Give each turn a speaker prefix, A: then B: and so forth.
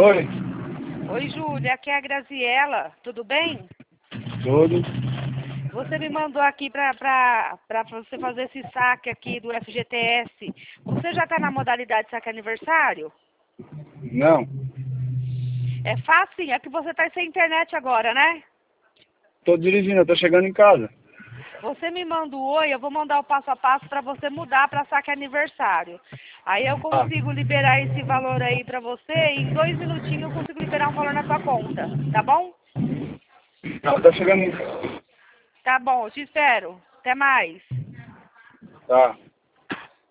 A: Oi,
B: Oi, Júlia, aqui é a Graziela, tudo bem?
A: tudo.
B: Você me mandou aqui para você fazer esse saque aqui do FGTS. Você já está na modalidade saque aniversário?
A: Não,
B: É fácil, é que você está sem internet agora, né?
A: tô dirigindo, eu tô chegando em casa.
B: Você me manda o oi, eu vou mandar o passo a passo para você mudar para saque aniversário. Aí eu
A: Ah,
B: consigo liberar esse valor aí para você e em 2 minutinhos eu consigo liberar um valor na sua conta, tá bom?
A: eu tô chegando em casa.
B: Tá bom, eu te espero. Até mais.
A: Tá.